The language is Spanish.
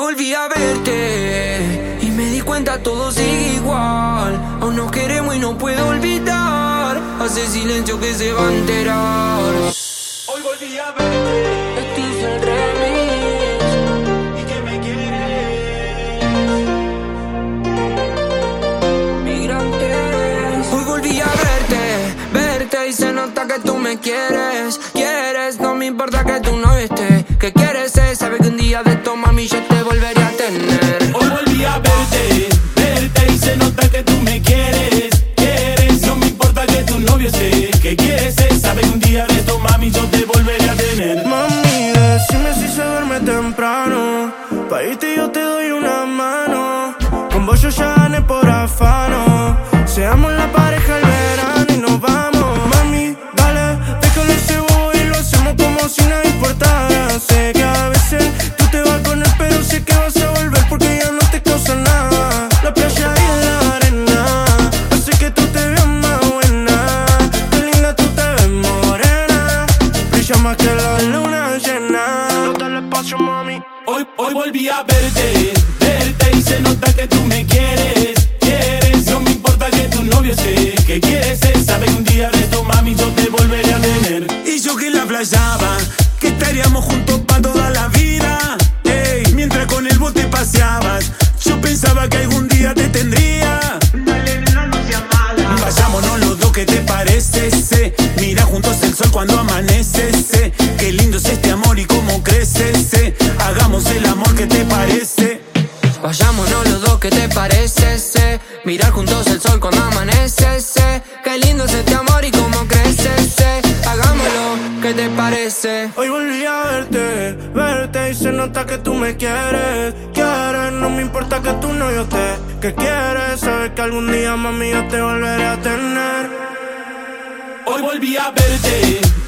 volví a verte y me di cuenta todo sigue igual. Aún nos queremos y no puedo olvidar. Hace silencio que se va a enterar. Hoy volví a verte. Este es el remix. ¿Y que me quieres? Migrantes. Hoy volví a verte y se nota que tú me quieres. No me importa que tú no estés. ¿Qué quieres ser? Sabes que un día de esto, mami, yo te volveré a tener. Hoy volví a verte y se nota que tú me quieres. No me importa que tu novio esté. ¿Qué quieres ser? Sabes que un día de esto, mami, yo te volveré a tener. Mami, decime si se duerme temprano. Pa' irte yo te doy una mano. Con vos yo ya gané por afano. Seamos la pareja al verano y nos vamos. Mami, dale, déjalo ese bobo y lo hacemos como si nada importara. Sé que a veces tú te vas con él, pero sé que vas a volver porque ya no te causa nada. La playa y la arena hace que tú te veas más buena. Qué linda tú te ves morena, brilla más que la luna llena. No te le espacio, mami. Hoy volví a verte y se nota que tú me quieres. No me importa que tu novio esté. ¿Qué quieres ser? Sabes que un día de esto, mami, yo te volveré a tener. Y yo que la playaba, que estaríamos juntos pa' toda la vida. Ey, mientras con el bote paseabas, yo pensaba que algún día te tendría. Dale, no seas mala. Vayámonos los dos, ¿qué te parece? Mira juntos el sol cuando amanece. Qué lindo es este amor y cómo crece. Hagamos el amor, ¿qué te parece? Vayámonos los dos, ¿qué te parece? Mirar juntos el sol cuando amanece. Qué lindo es este amor y cómo crece. Hagámoslo, ¿qué te parece? Hoy volví a verte y se nota que tú me quieres. No me importa que tú no yo esté. ¿Qué quieres? Saber que algún día, mami, yo te volveré a tener. Hoy volví a verte